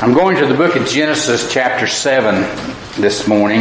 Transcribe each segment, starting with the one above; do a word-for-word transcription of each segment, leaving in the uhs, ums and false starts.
I'm going to the book of Genesis chapter seven this morning.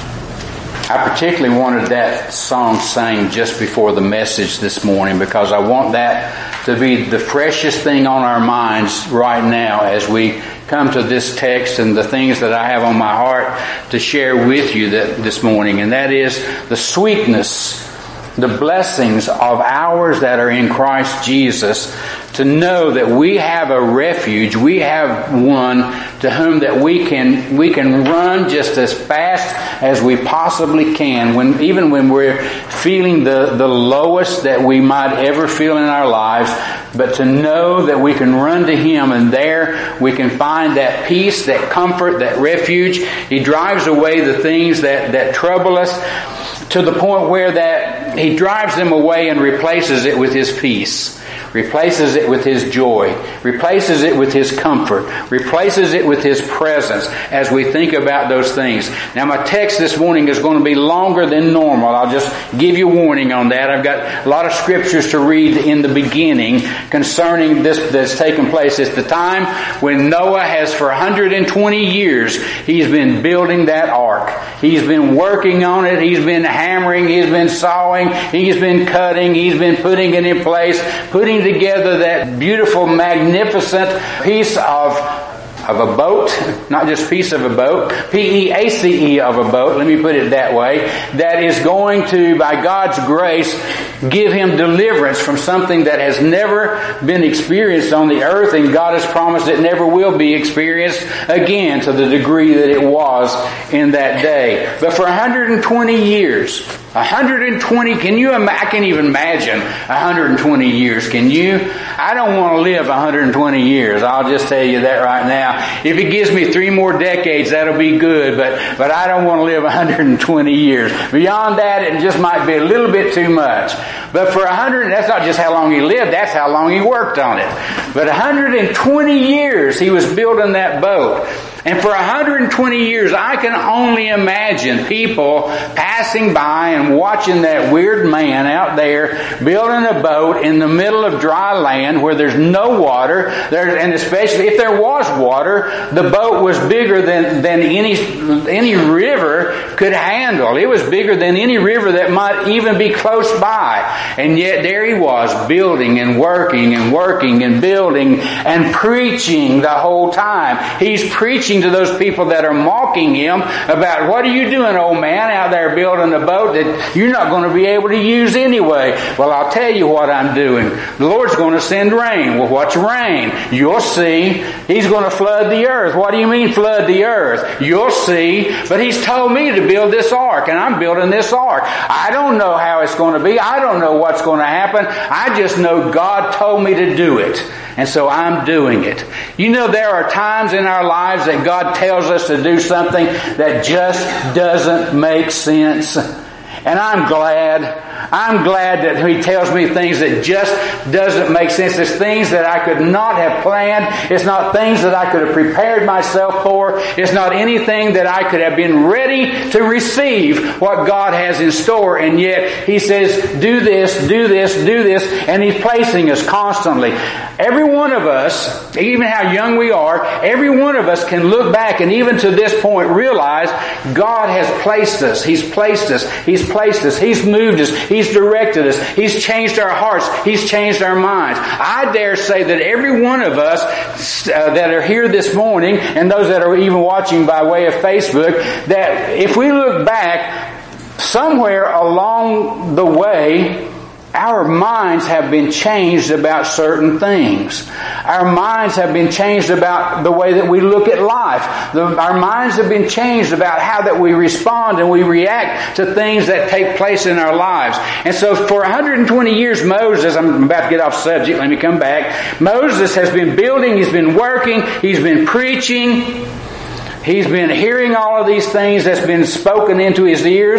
I particularly wanted that song sang just before the message this morning because I want that to be the freshest thing on our minds right now as we come to this text and the things that I have on my heart to share with you that, this morning. And that is the sweetness, the blessings of ours that are in Christ Jesus, to know that we have a refuge, we have one to whom that we can we can run just as fast as we possibly can, when even when we're feeling the, the lowest that we might ever feel in our lives, but to know that we can run to Him, and there we can find that peace, that comfort, that refuge. He drives away the things that, that trouble us, to the point where that He drives them away and replaces it with His peace, replaces it with His joy, replaces it with His comfort, replaces it with His presence as we think about those things. Now my text this morning is going to be longer than normal. I'll just give you warning on that. I've got a lot of scriptures to read in the beginning concerning this that's taken place. It's the time when Noah has, for one hundred twenty years, he's been building that ark. He's been working on it. He's been hammering. He's been sawing. He's been cutting. He's been putting it in place, putting together that beautiful, magnificent piece of of a boat, not just piece of a boat, P E A C E of a boat, let me put it that way, that is going to, by God's grace, give him deliverance from something that has never been experienced on the earth, and God has promised it never will be experienced again to the degree that it was in that day. But for one hundred twenty years, one hundred twenty, can you, I can't even imagine one hundred twenty years, can you? I don't want to live one hundred twenty years, I'll just tell you that right now. If it gives me three more decades, that'll be good, but, but I don't want to live one hundred twenty years. Beyond that, it just might be a little bit too much. But for one hundred, that's not just how long he lived, that's how long he worked on it. But one hundred twenty years he was building that boat. And for one hundred twenty years, I can only imagine people passing by and watching that weird man out there building a boat in the middle of dry land where there's no water. There, and especially if there was water, the boat was bigger than, than any, any river could handle. It was bigger than any river that might even be close by. And yet there he was, building and working and working and building and preaching the whole time. He's preaching to those people that are mocking him about, what are you doing, old man, out there building a boat that you're not going to be able to use anyway? Well, I'll tell you what I'm doing. The Lord's going to send rain. Well, what's rain? You'll see. He's going to flood the earth. What do you mean flood the earth? You'll see. But He's told me to build this ark, and I'm building this ark. I don't know how it's going to be. I don't know what's going to happen. I just know God told me to do it. And so I'm doing it. You know, there are times in our lives that God tells us to do something that just doesn't make sense. And I'm glad. I'm glad that He tells me things that just doesn't make sense. It's things that I could not have planned. It's not things that I could have prepared myself for. It's not anything that I could have been ready to receive what God has in store. And yet He says, do this, do this, do this. And He's placing us constantly. Every one of us, even how young we are, every one of us can look back and even to this point realize God has placed us. He's placed us. He's placed us. He's moved us. He's directed us. He's changed our hearts. He's changed our minds. I dare say that every one of us uh, that are here this morning, and those that are even watching by way of Facebook, that if we look back, somewhere along the way, our minds have been changed about certain things. Our minds have been changed about the way that we look at life. The, our minds have been changed about how that we respond and we react to things that take place in our lives. And so for one hundred twenty years, Moses, I'm about to get off subject, let me come back. Moses has been building, he's been working, he's been preaching, he's been hearing all of these things that's been spoken into his ears.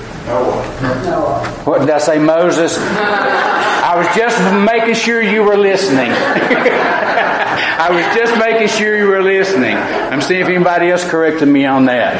Noah. What did I say, Moses? I was just making sure you were listening. I was just making sure you were listening. I'm seeing if anybody else corrected me on that.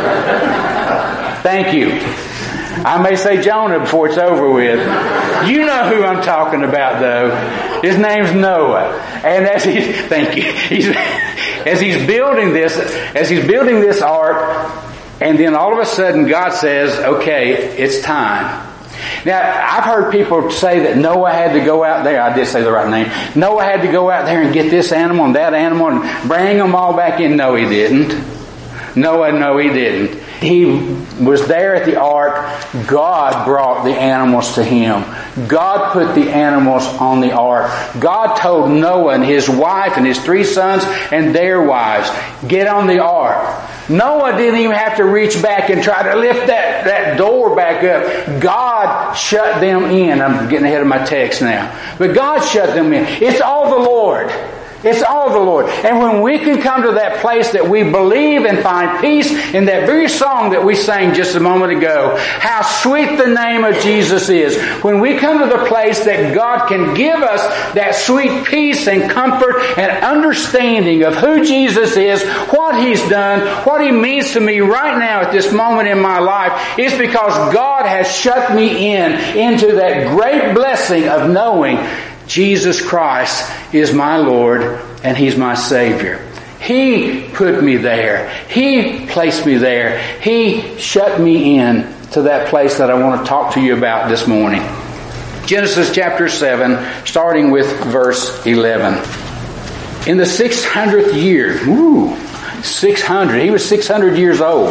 Thank you. I may say Jonah before it's over with. You know who I'm talking about, though. His name's Noah. And as he, thank you, he's, as he's building this, as he's building this ark, and then all of a sudden God says, okay, it's time. Now, I've heard people say that Noah had to go out there. I did say the right name. Noah had to go out there and get this animal and that animal and bring them all back in. No, he didn't. Noah, no, he didn't. He was there at the ark. God brought the animals to him. God put the animals on the ark. God told Noah and his wife and his three sons and their wives, get on the ark. Noah didn't even have to reach back and try to lift that, that door back up. God shut them in. I'm getting ahead of my text now. But God shut them in. It's all the Lord. It's all the Lord. And when we can come to that place that we believe and find peace in that very song that we sang just a moment ago, how sweet the name of Jesus is. When we come to the place that God can give us that sweet peace and comfort and understanding of who Jesus is, what He's done, what He means to me right now at this moment in my life, is because God has shut me in into that great blessing of knowing Jesus Christ is my Lord and He's my Savior. He put me there. He placed me there. He shut me in to that place that I want to talk to you about this morning. Genesis chapter seven, starting with verse eleven. In the six hundredth year, ooh, six hundred, he was six hundred years old.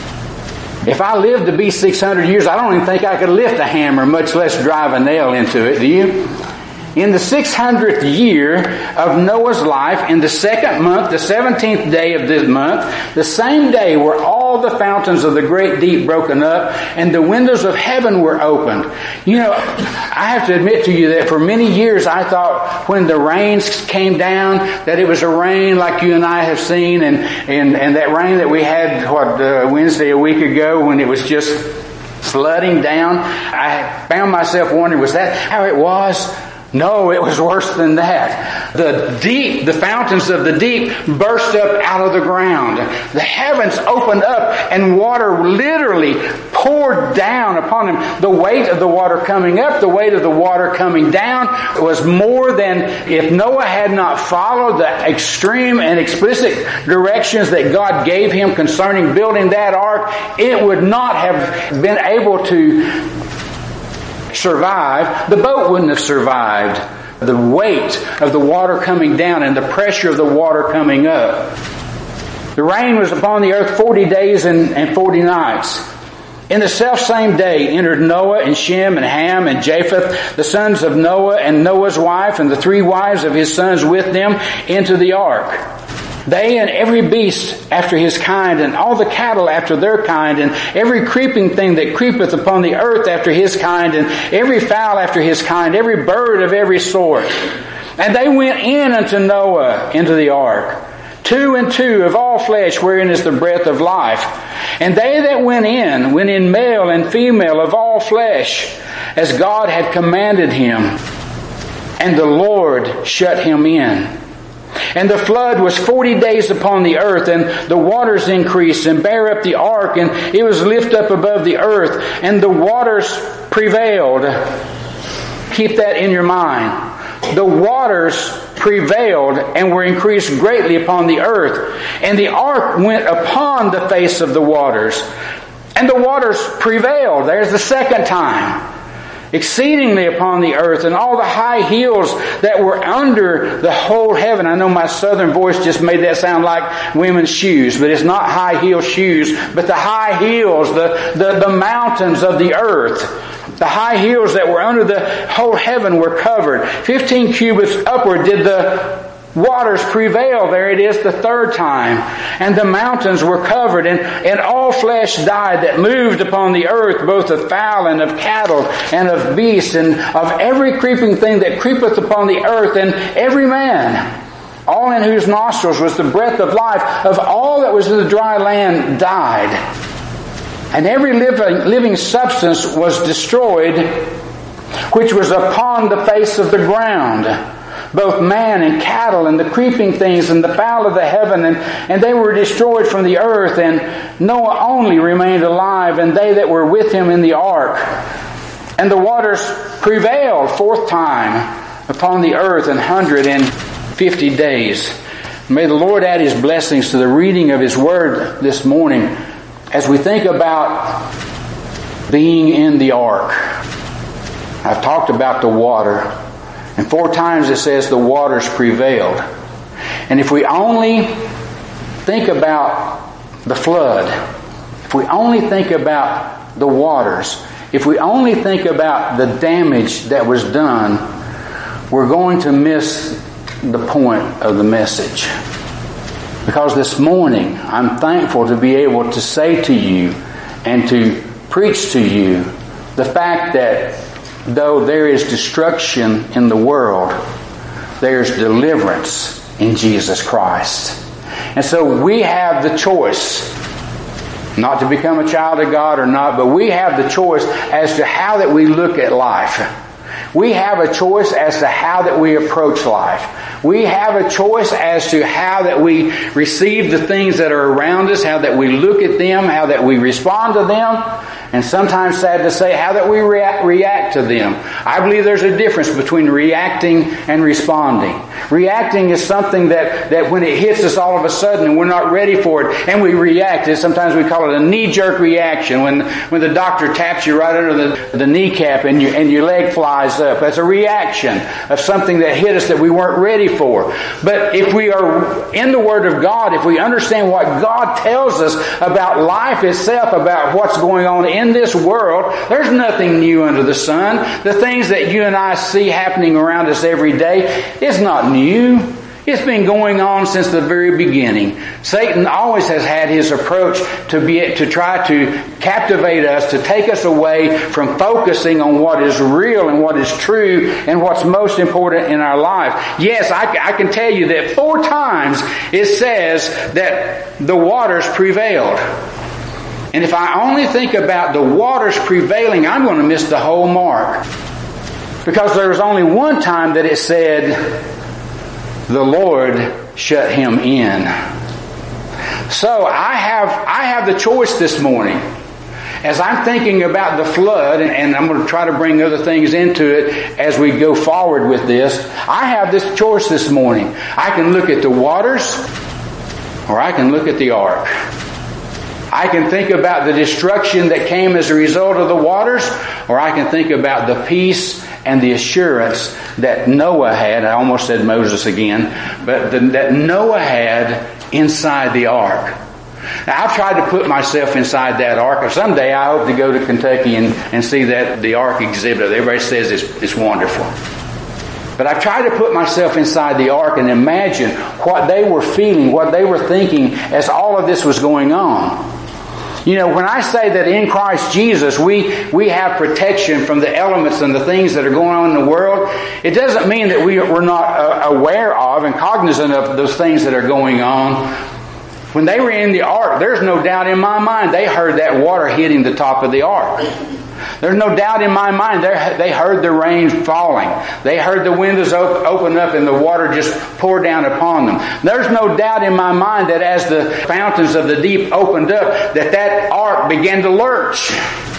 If I lived to be six hundred years, I don't even think I could lift a hammer, much less drive a nail into it, do you? In the six hundredth year of Noah's life, in the second month, the seventeenth day of this month, the same day were all the fountains of the great deep broken up, and the windows of heaven were opened. You know, I have to admit to you that for many years I thought when the rains came down that it was a rain like you and I have seen, and, and, and that rain that we had, what, uh, Wednesday a week ago when it was just flooding down. I found myself wondering, was that how it was? No, it was worse than that. The deep, the fountains of the deep burst up out of the ground. The heavens opened up and water literally poured down upon them. The weight of the water coming up, the weight of the water coming down was more than if Noah had not followed the extreme and explicit directions that God gave him concerning building that ark. It would not have been able to survive. The boat wouldn't have survived the weight of the water coming down and the pressure of the water coming up. The rain was upon the earth forty days and, and forty nights. In the selfsame day entered Noah and Shem and Ham and Japheth, the sons of Noah, and Noah's wife and the three wives of his sons with them, into the ark. They and every beast after his kind, and all the cattle after their kind, and every creeping thing that creepeth upon the earth after his kind, and every fowl after his kind, every bird of every sort. And they went in unto Noah into the ark, two and two of all flesh, wherein is the breath of life. And they that went in, went in male and female of all flesh, as God had commanded him. And the Lord shut him in. And the flood was forty days upon the earth, and the waters increased and bare up the ark, and it was lifted up above the earth, and the waters prevailed. Keep that in your mind. The waters prevailed and were increased greatly upon the earth, and the ark went upon the face of the waters, and the waters prevailed. There's the second time. Exceedingly upon the earth, and all the high hills that were under the whole heaven. I know my southern voice just made that sound like women's shoes, but it's not high heel shoes, but the high hills, the, the, the mountains of the earth. The high hills that were under the whole heaven were covered. Fifteen cubits upward did the waters prevail. There it is the third time. And the mountains were covered, and, and all flesh died that moved upon the earth, both of fowl and of cattle and of beasts and of every creeping thing that creepeth upon the earth, and every man, all in whose nostrils was the breath of life, of all that was in the dry land, died. And every living, living substance was destroyed, which was upon the face of the ground, both man and cattle and the creeping things and the fowl of the heaven, and, and they were destroyed from the earth. And Noah only remained alive, and they that were with him in the ark. And the waters prevailed fourth time upon the earth an hundred and fifty days. May the Lord add His blessings to the reading of His Word this morning as we think about being in the ark. I've talked about the water, and four times it says the waters prevailed. And if we only think about the flood, if we only think about the waters, if we only think about the damage that was done, we're going to miss the point of the message. Because this morning, I'm thankful to be able to say to you and to preach to you the fact that though there is destruction in the world, there's deliverance in Jesus Christ. And so we have the choice, not to become a child of God or not, but we have the choice as to how that we look at life. We have a choice as to how that we approach life. We have a choice as to how that we receive the things that are around us, how that we look at them, how that we respond to them, and sometimes, sad to say, how that we react, react to them. I believe there's a difference between reacting and responding. Reacting is something that, that when it hits us all of a sudden and we're not ready for it and we react, it, sometimes we call it a knee-jerk reaction. When, when the doctor taps you right under the, the kneecap and, you, and your leg flies up. That's a reaction of something that hit us that we weren't ready for. But if we are in the Word of God, if we understand what God tells us about life itself, about what's going on in In this world, there's nothing new under the sun. The things that you and I see happening around us every day is not new. It's been going on since the very beginning. Satan always has had his approach to be to try to captivate us, to take us away from focusing on what is real and what is true and what's most important in our life. Yes, I, I can tell you that four times it says that the waters prevailed. And if I only think about the waters prevailing, I'm going to miss the whole mark. Because there was only one time that it said, the Lord shut him in. So I have, I have the choice this morning. As I'm thinking about the flood, and I'm going to try to bring other things into it as we go forward with this, I have this choice this morning. I can look at the waters, or I can look at the ark. I can think about the destruction that came as a result of the waters, or I can think about the peace and the assurance that Noah had. I almost said Moses again, but the, that Noah had inside the ark. Now, I've tried to put myself inside that ark. Someday I hope to go to Kentucky and, and see that the ark exhibit. Everybody says it's, it's wonderful. But I've tried to put myself inside the ark and imagine what they were feeling, what they were thinking as all of this was going on. You know, when I say that in Christ Jesus we we have protection from the elements and the things that are going on in the world, it doesn't mean that we, we're not uh, aware of and cognizant of those things that are going on. When they were in the ark, there's no doubt in my mind they heard that water hitting the top of the ark. There's no doubt in my mind they heard the rain falling. They heard the windows open up and the water just pour down upon them. There's no doubt in my mind that as the fountains of the deep opened up, that that ark began to lurch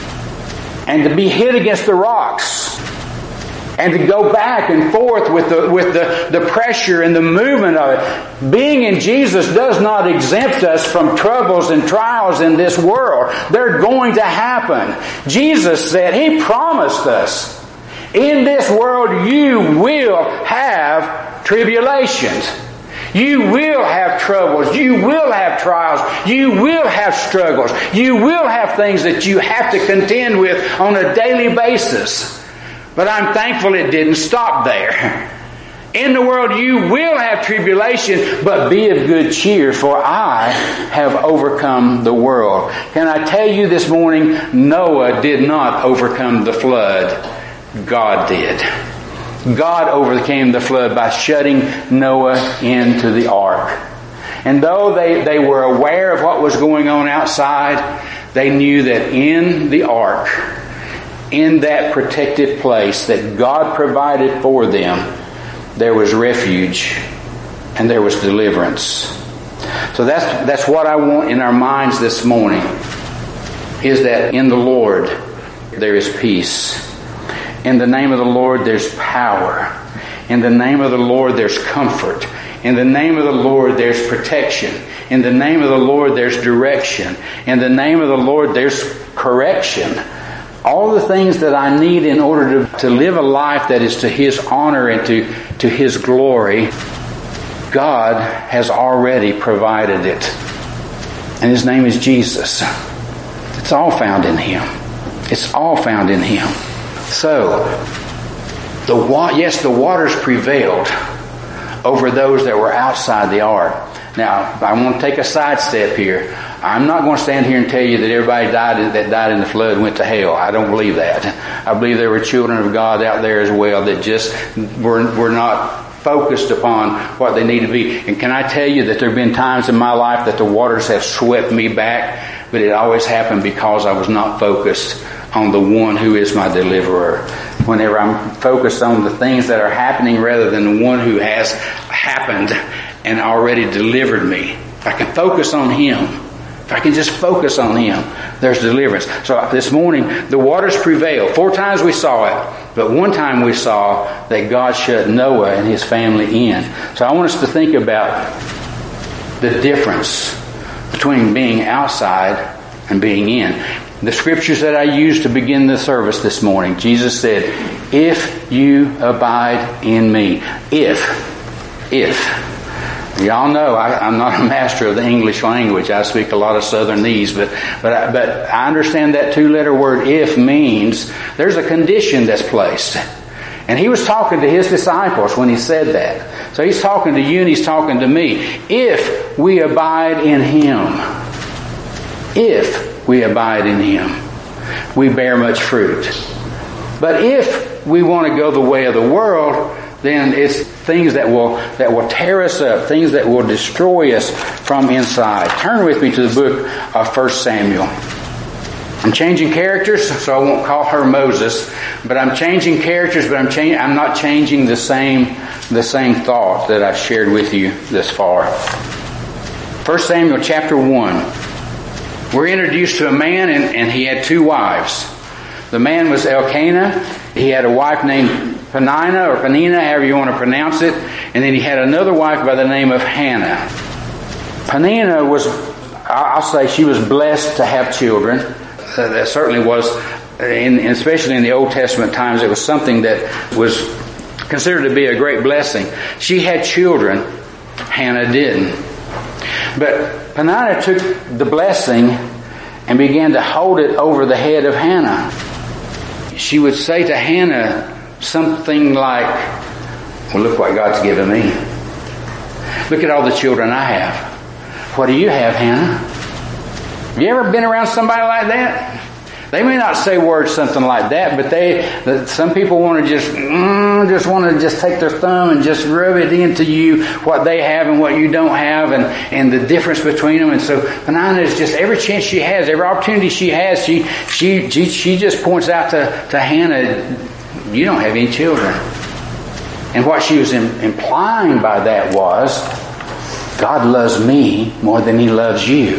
and to be hit against the rocks and to go back and forth with the with the, the pressure and the movement of it. Being in Jesus does not exempt us from troubles and trials in this world. They're going to happen. Jesus said, He promised us, in this world you will have tribulations. You will have troubles. You will have trials. You will have struggles. You will have things that you have to contend with on a daily basis. But I'm thankful it didn't stop there. In the world you will have tribulation, but be of good cheer, for I have overcome the world. Can I tell you this morning, Noah did not overcome the flood. God did. God overcame the flood by shutting Noah into the ark. And though they, they were aware of what was going on outside, they knew that in the ark, in that protected place that God provided for them, there was refuge and there was deliverance. So that's that's what I want in our minds this morning, is that in the Lord there is peace. In the name of the Lord there's power. In the name of the Lord, there's comfort. In the name of the Lord, there's protection. In the name of the Lord, there's direction. In the name of the Lord, there's correction. All the things that I need in order to, to live a life that is to His honor and to, to His glory, God has already provided it. And His name is Jesus. It's all found in Him. It's all found in Him. So, the wa- yes, the waters prevailed over those that were outside the ark. Now, I want to take a sidestep here. I'm not going to stand here and tell you that everybody died that died in the flood went to hell. I don't believe that. I believe there were children of God out there as well that just were, were not focused upon what they need to be. And can I tell you that there have been times in my life that the waters have swept me back, but it always happened because I was not focused on the one who is my deliverer. Whenever I'm focused on the things that are happening rather than the one who has happened and already delivered me. If I can focus on Him, if I can just focus on Him, there's deliverance. So this morning, the waters prevailed. Four times we saw it, but one time we saw that God shut Noah and his family in. So I want us to think about the difference between being outside and being in. The scriptures that I used to begin the service this morning, Jesus said, if you abide in me. If. If. Y'all know I, I'm not a master of the English language. I speak a lot of Southernese, but but I, but I understand that two-letter word "if" means there's a condition that's placed. And He was talking to His disciples when He said that. So He's talking to you and He's talking to me. If we abide in Him, if we abide in Him, we bear much fruit. But if we want to go the way of the world, then it's things that will that will tear us up, things that will destroy us from inside. Turn with me to the book of First Samuel. I'm changing characters, so I won't call her Moses, but I'm changing characters, but I'm changing. I'm not changing the same the same thought that I've shared with you thus far. First Samuel chapter one. We're introduced to a man, and, and he had two wives. The man was Elkanah. He had a wife named Peninnah or Peninnah, however you want to pronounce it. And then he had another wife by the name of Hannah. Peninnah was, I'll say, she was blessed to have children. Uh, that certainly was, in, especially in the Old Testament times, it was something that was considered to be a great blessing. She had children. Hannah didn't. But Peninnah took the blessing and began to hold it over the head of Hannah. She would say to Hannah something like, well, look what God's given me. Look at all the children I have. What do you have, Hannah? Have you ever been around somebody like that? They may not say words something like that, but they, some people want to just, mm, just want to just take their thumb and just rub it into you what they have and what you don't have, and, and the difference between them. And so Peninnah is just every chance she has, every opportunity she has, she she she, she just points out to, to Hannah, you don't have any children. And what she was im- implying by that was, God loves me more than He loves you.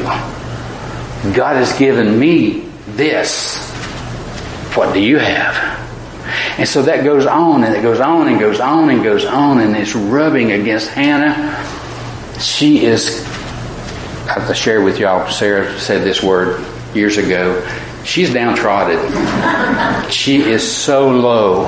God has given me this. What do you have? And so that goes on and it goes on and goes on and goes on, and it's rubbing against Hannah. She is, I've shared with y'all, Sarah said this word years ago, she's downtrodden. She is so low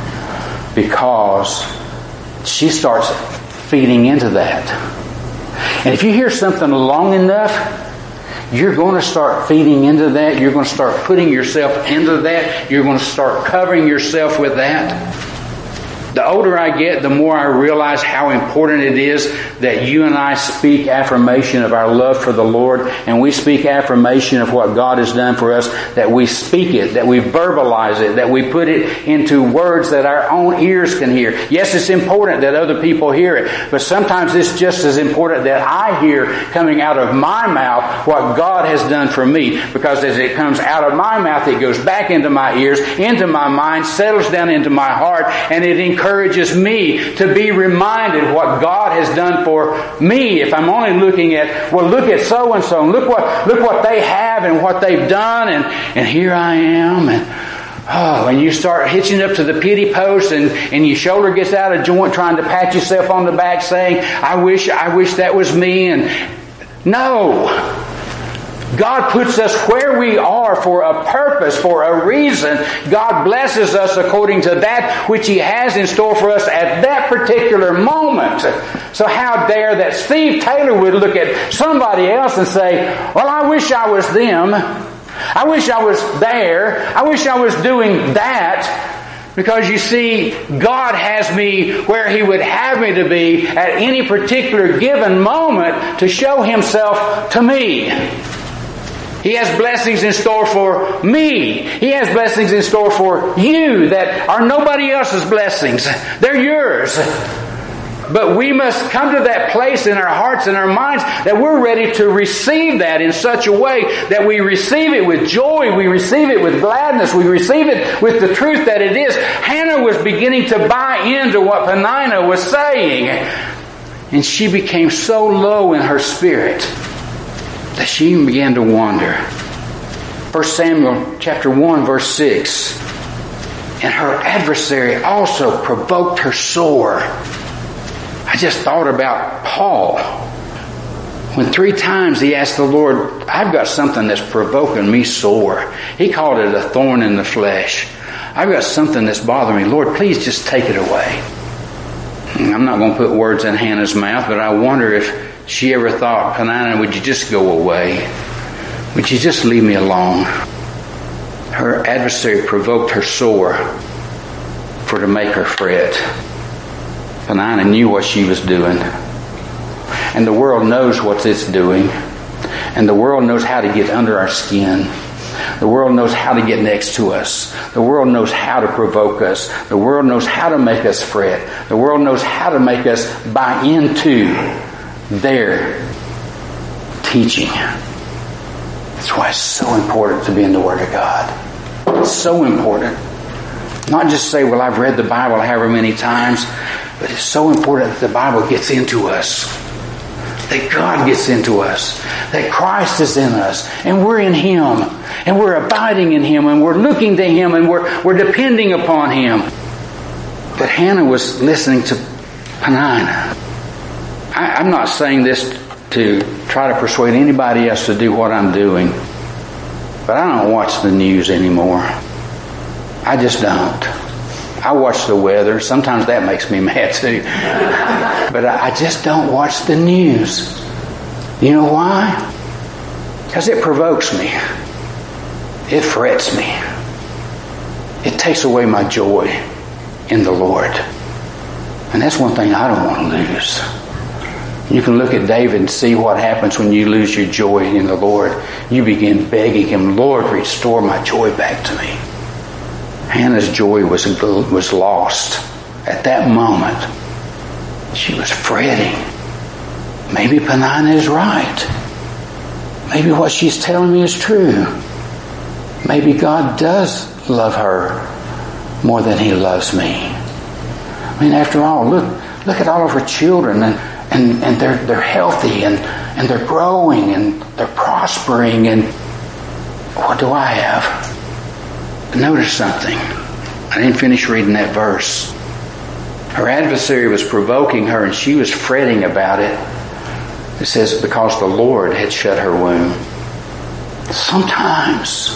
because she starts feeding into that. And if you hear something long enough, you're going to start feeding into that. You're going to start putting yourself into that. You're going to start covering yourself with that. The older I get, the more I realize how important it is that you and I speak affirmation of our love for the Lord, and we speak affirmation of what God has done for us, that we speak it, that we verbalize it, that we put it into words that our own ears can hear. Yes, it's important that other people hear it, but sometimes it's just as important that I hear coming out of my mouth what God has done for me, because as it comes out of my mouth, it goes back into my ears, into my mind, settles down into my heart, and it encourages encourages me to be reminded what God has done for me. If I'm only looking at, well, look at so-and-so, and look what, look what they have and what they've done, and, and here I am, and Oh, and you start hitching up to the pity post, and, and your shoulder gets out of joint trying to pat yourself on the back saying, I wish, I wish that was me. And no. God puts us where we are for a purpose, for a reason. God blesses us according to that which He has in store for us at that particular moment. So how dare that Steve Taylor would look at somebody else and say, well, I wish I was them. I wish I was there. I wish I was doing that. Because you see, God has me where He would have me to be at any particular given moment to show Himself to me. He has blessings in store for me. He has blessings in store for you that are nobody else's blessings. They're yours. But we must come to that place in our hearts and our minds that we're ready to receive that in such a way that we receive it with joy, we receive it with gladness, we receive it with the truth that it is. Hannah was beginning to buy into what Peninnah was saying. And she became so low in her spirit that she even began to wander. First Samuel chapter one verse six. And her adversary also provoked her sore. I just thought about Paul. When three times he asked the Lord, I've got something that's provoking me sore. He called it a thorn in the flesh. I've got something that's bothering me. Lord, please just take it away. I'm not going to put words in Hannah's mouth, but I wonder if she ever thought, Peninnah, would you just go away? Would you just leave me alone? Her adversary provoked her sore for to make her fret. Peninnah knew what she was doing. And the world knows what it's doing. And the world knows how to get under our skin. The world knows how to get next to us. The world knows how to provoke us. The world knows how to make us fret. The world knows how to make us buy into their teaching. That's why it's so important to be in the Word of God. It's so important. Not just say, well, I've read the Bible however many times, but it's so important that the Bible gets into us. That God gets into us. That Christ is in us. And we're in Him. And we're abiding in Him. And we're looking to Him. And we're, we're depending upon Him. But Hannah was listening to Peninnah. I, I'm not saying this to try to persuade anybody else to do what I'm doing. But I don't watch the news anymore. I just don't. I watch the weather. Sometimes that makes me mad too. But I just don't watch the news. You know why? Because it provokes me. It frets me. It takes away my joy in the Lord. And that's one thing I don't want to lose. You can look at David and see what happens when you lose your joy in the Lord. You begin begging Him, Lord, restore my joy back to me. Hannah's joy was, was lost at that moment. She was fretting. Maybe Peninnah is right. Maybe what she's telling me is true. Maybe God does love her more than He loves me. I mean, after all, look look at all of her children, and, and, and they're they're healthy, and, and they're growing, and they're prospering, and what do I have? Notice something. I didn't finish reading that verse. Her adversary was provoking her, and she was fretting about it. It says, because the Lord had shut her womb. Sometimes,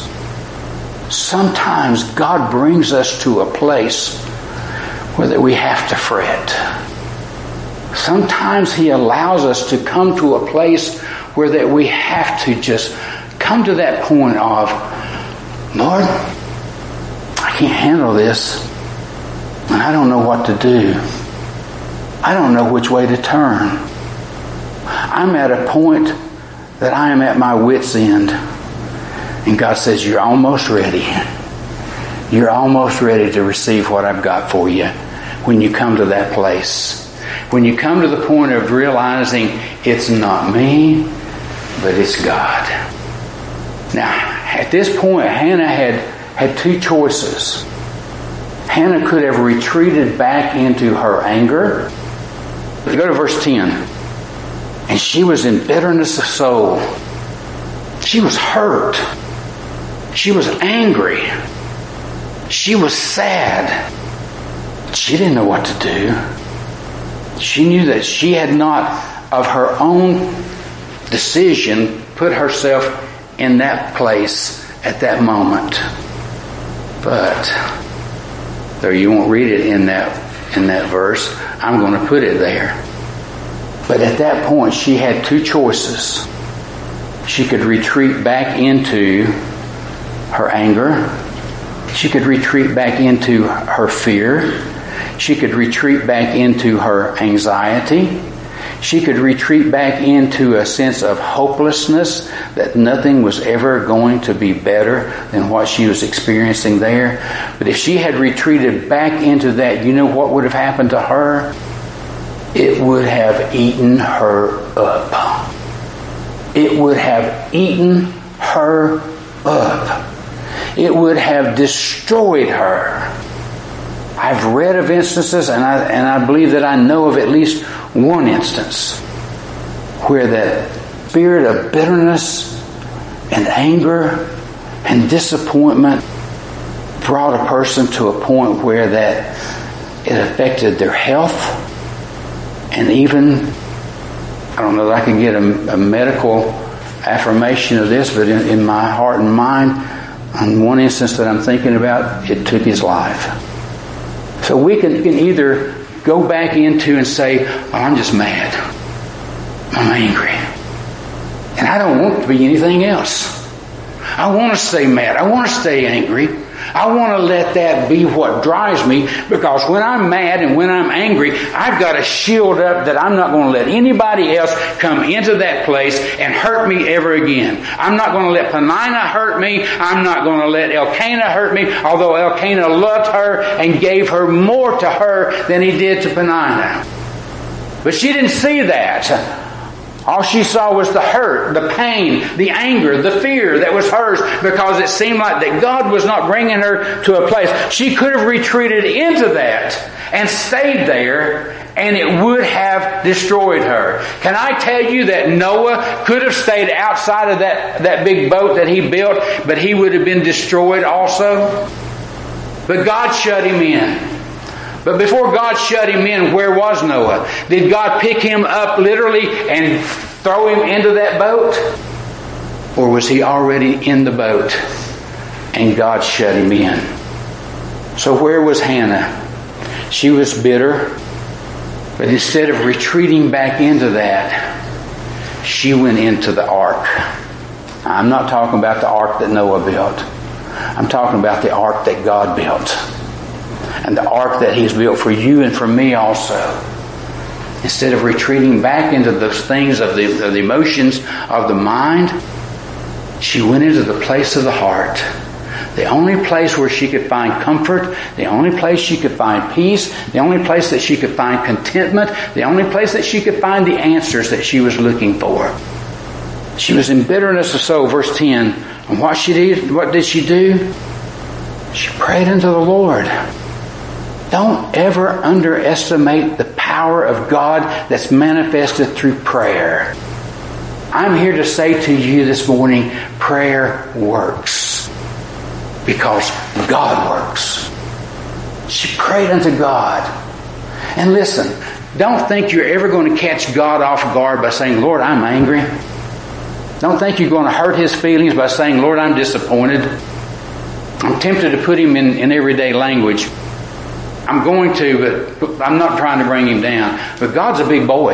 sometimes God brings us to a place where that we have to fret. Sometimes He allows us to come to a place where that we have to just come to that point of, Lord, I can't handle this, and I don't know what to do. I don't know which way to turn. I'm at a point that I am at my wit's end. And God says, you're almost ready. You're almost ready to receive what I've got for you when you come to that place. When you come to the point of realizing it's not me, but it's God. Now, at this point, Hannah had had two choices. Hannah could have retreated back into her anger. Go to verse ten. And she was in bitterness of soul. She was hurt. She was angry. She was sad. She didn't know what to do. She knew that she had not, of her own decision, put herself in that place at that moment. But, though you won't read it in that in that verse, I'm going to put it there. But at that point, she had two choices. She could retreat back into her anger. She could retreat back into her fear. She could retreat back into her anxiety. She could retreat back into a sense of hopelessness, that nothing was ever going to be better than what she was experiencing there. But if she had retreated back into that, you know what would have happened to her? It would have eaten her up. It would have eaten her up. It would have destroyed her. I've read of instances, and I and I believe that I know of at least one instance where that spirit of bitterness and anger and disappointment brought a person to a point where that it affected their health, and even, I don't know that I can get a, a medical affirmation of this, but in, in my heart and mind, on one instance that I'm thinking about, it took his life. So we can, can either go back into and say, oh, I'm just mad. I'm angry. And I don't want to be anything else. I want to stay mad. I want to stay angry. I want to let that be what drives me, because when I'm mad and when I'm angry, I've got a shield up that I'm not going to let anybody else come into that place and hurt me ever again. I'm not going to let Peninnah hurt me. I'm not going to let Elkanah hurt me, although Elkanah loved her and gave her more to her than he did to Peninnah. But she didn't see that. All she saw was the hurt, the pain, the anger, the fear that was hers, because it seemed like that God was not bringing her to a place. She could have retreated into that and stayed there, and it would have destroyed her. Can I tell you that Noah could have stayed outside of that, that big boat that he built, but he would have been destroyed also? But God shut him in. But before God shut him in, where was Noah? Did God pick him up literally and throw him into that boat? Or was he already in the boat and God shut him in? So where was Hannah? She was bitter, but instead of retreating back into that, she went into the ark. I'm not talking about the ark that Noah built. I'm talking about the ark that God built. And the ark that He's built for you and for me also. Instead of retreating back into those things of the, of the emotions of the mind, she went into the place of the heart. The only place where she could find comfort, the only place she could find peace, the only place that she could find contentment, the only place that she could find the answers that she was looking for. She was in bitterness of soul, verse ten. And what she did, what did she do? She prayed unto the Lord. Don't ever underestimate the power of God that's manifested through prayer. I'm here to say to you this morning, prayer works. Because God works. She prayed unto God. And listen, don't think you're ever going to catch God off guard by saying, Lord, I'm angry. Don't think you're going to hurt His feelings by saying, Lord, I'm disappointed. I'm tempted to put Him in, in everyday language. I'm going to, but I'm not trying to bring Him down. But God's a big boy.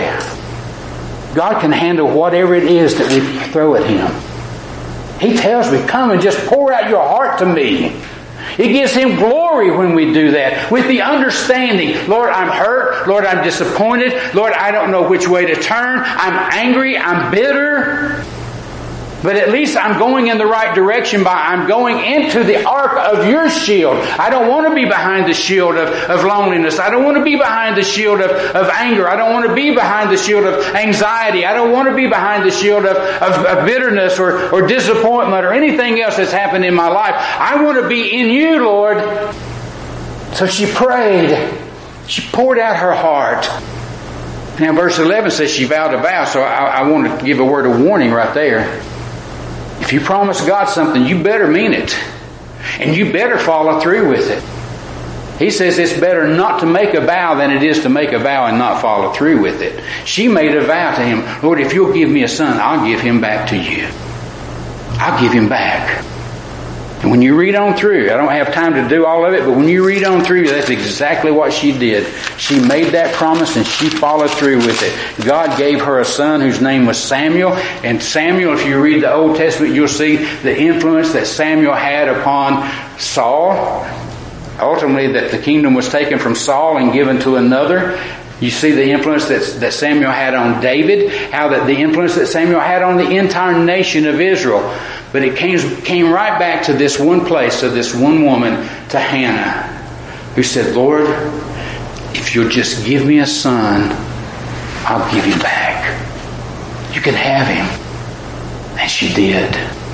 God can handle whatever it is that we throw at Him. He tells me, come and just pour out your heart to me. It gives Him glory when we do that. With the understanding, Lord, I'm hurt. Lord, I'm disappointed. Lord, I don't know which way to turn. I'm angry. I'm bitter. But at least I'm going in the right direction by I'm going into the ark of your shield. I don't want to be behind the shield of, of loneliness. I don't want to be behind the shield of, of anger. I don't want to be behind the shield of anxiety. I don't want to be behind the shield of, of, of bitterness or, or disappointment or anything else that's happened in my life. I want to be in you, Lord. So she prayed. She poured out her heart. Now verse eleven says she vowed a vow, so I, I want to give a word of warning right there. If you promise God something, you better mean it. And you better follow through with it. He says it's better not to make a vow than it is to make a vow and not follow through with it. She made a vow to him, Lord, if you'll give me a son, I'll give him back to you. I'll give him back. And when you read on through, I don't have time to do all of it, but when you read on through, that's exactly what she did. She made that promise and she followed through with it. God gave her a son whose name was Samuel. And Samuel, if you read the Old Testament, you'll see the influence that Samuel had upon Saul. Ultimately, that the kingdom was taken from Saul and given to another. You see the influence that, that Samuel had on David, how that the influence that Samuel had on the entire nation of Israel. But it came, came right back to this one place, to this one woman, to Hannah, who said, Lord, if you'll just give me a son, I'll give him back. You can have him. And she did.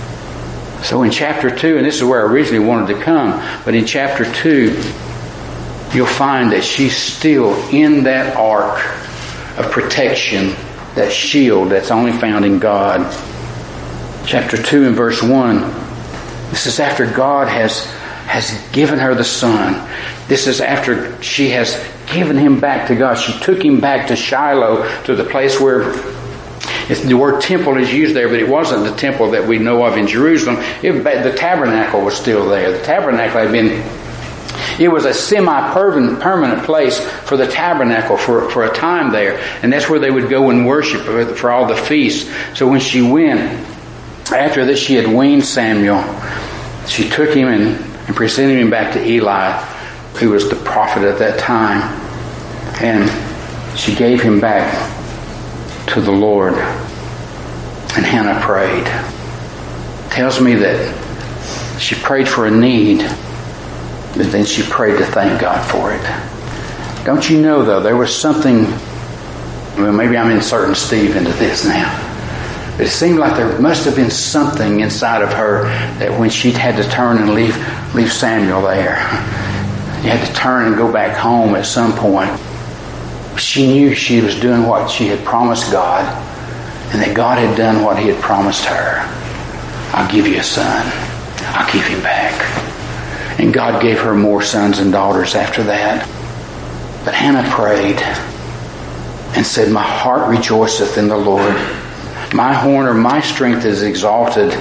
So in chapter two, and this is where I originally wanted to come, but in chapter two, you'll find that she's still in that ark of protection, that shield that's only found in God. Chapter two and verse one, this is after God has, has given her the son. This is after she has given him back to God. She took him back to Shiloh, to the place where It's, the word temple is used there, but it wasn't the temple that we know of in Jerusalem. It, the tabernacle was still there. The tabernacle had been, it was a semi-permanent place for the tabernacle for, for a time there. And that's where they would go and worship for all the feasts. So when she went, after this she had weaned Samuel, she took him and, and presented him back to Eli, who was the prophet at that time. And she gave him back to the Lord. And Hannah prayed. Tells me that she prayed for a need, but then she prayed to thank God for it. Don't you know, though, there was something, well, maybe I'm inserting Steve into this now, but it seemed like there must have been something inside of her that when she'd had to turn and leave, leave Samuel there, you had to turn and go back home at some point. She knew she was doing what she had promised God, and that God had done what He had promised her. I'll give you a son. I'll give him back. And God gave her more sons and daughters after that. But Hannah prayed and said, my heart rejoiceth in the Lord. My horn or my strength is exalted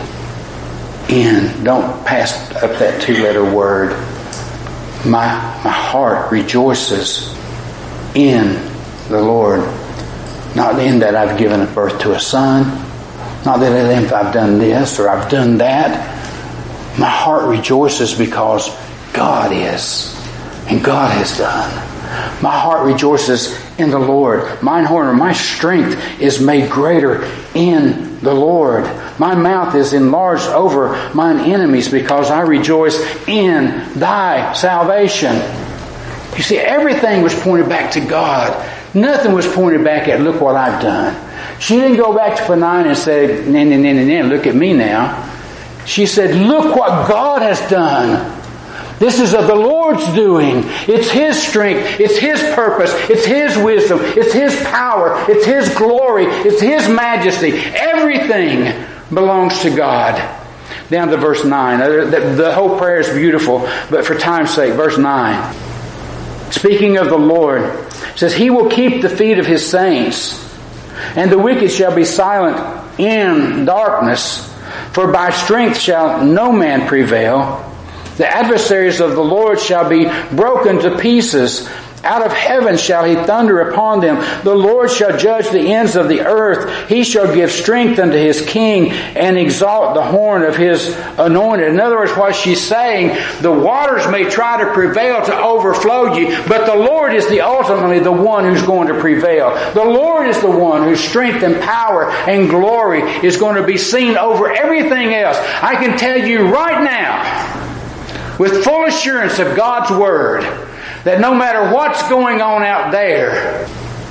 in. Don't pass up that two-letter word. My, my heart rejoices in the Lord. Not in that I've given birth to a son. Not that I've done this or I've done that. My heart rejoices because God is. And God has done. My heart rejoices in the Lord. Mine horn or my strength is made greater in the Lord. My mouth is enlarged over mine enemies because I rejoice in thy salvation. You see, everything was pointed back to God. Nothing was pointed back at, look what I've done. She didn't go back to Peninnah and say, nah, nah, nah, nah, nah, look at me now. She said, look what God has done. This is of the Lord's doing. It's His strength. It's His purpose. It's His wisdom. It's His power. It's His glory. It's His majesty. Everything belongs to God. Down to verse nine. The, the whole prayer is beautiful, but for time's sake, verse nine. Speaking of the Lord, it says, He will keep the feet of His saints, and the wicked shall be silent in darkness, for by strength shall no man prevail. The adversaries of the Lord shall be broken to pieces. Out of heaven shall He thunder upon them. The Lord shall judge the ends of the earth. He shall give strength unto His king and exalt the horn of His anointed. In other words, what she's saying, the waters may try to prevail to overflow you, but the Lord is the ultimately the one who's going to prevail. The Lord is the one whose strength and power and glory is going to be seen over everything else. I can tell you right now, with full assurance of God's Word, that no matter what's going on out there,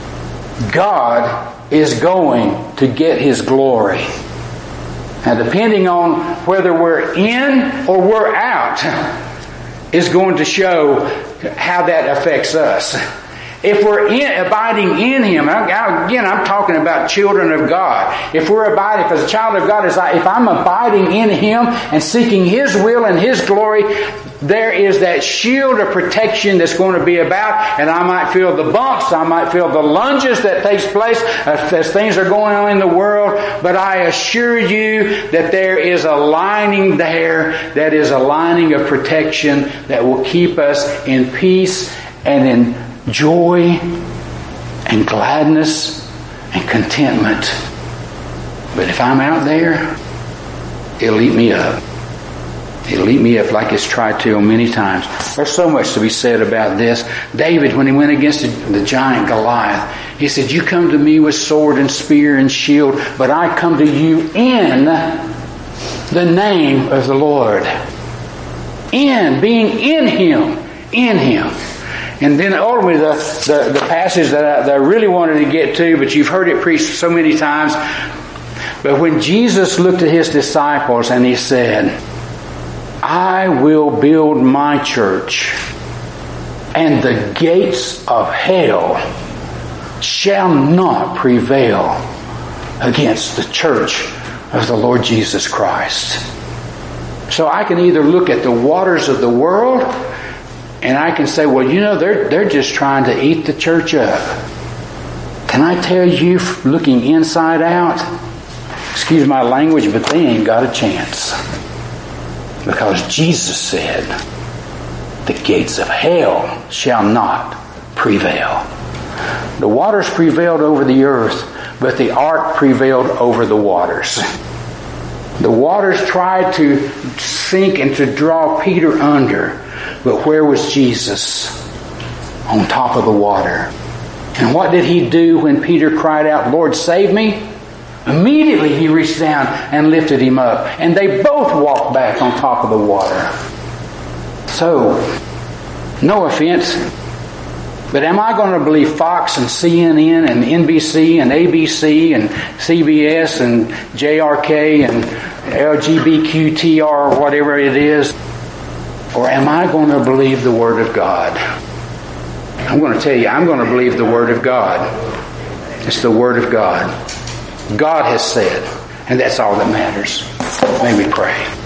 God is going to get His glory. Now, depending on whether we're in or we're out, is going to show how that affects us. If we're in, abiding in Him, again, I'm talking about children of God. If we're abiding, because a child of God is, if I'm abiding in Him and seeking His will and His glory, there is that shield of protection that's going to be about, and I might feel the bumps, I might feel the lunges that takes place as things are going on in the world, but I assure you that there is a lining there that is a lining of protection that will keep us in peace and in joy and gladness and contentment. But if I'm out there, it'll eat me up. It'll eat me up like it's tried to many times. There's so much to be said about this. David, when he went against the giant Goliath, he said, you come to me with sword and spear and shield, but I come to you in the name of the Lord. In, being in Him. In Him. And then ultimately the, the, the passage that I, that I really wanted to get to, but you've heard it preached so many times. But when Jesus looked at His disciples and He said, I will build my church, and the gates of hell shall not prevail against the church of the Lord Jesus Christ. So I can either look at the waters of the world, and I can say, well, you know, they're they're just trying to eat the church up. Can I tell you, looking inside out, excuse my language, but they ain't got a chance. Because Jesus said, the gates of hell shall not prevail. The waters prevailed over the earth, but the ark prevailed over the waters. The waters tried to sink and to draw Peter under. But where was Jesus? On top of the water. And what did He do when Peter cried out, Lord, save me? Immediately He reached down and lifted him up. And they both walked back on top of the water. So, no offense, but am I going to believe Fox and C N N and N B C and A B C and C B S and J R K and L G B T Q or whatever it is? Or am I going to believe the Word of God? I'm going to tell you, I'm going to believe the Word of God. It's the Word of God. God has said, and that's all that matters. May we pray.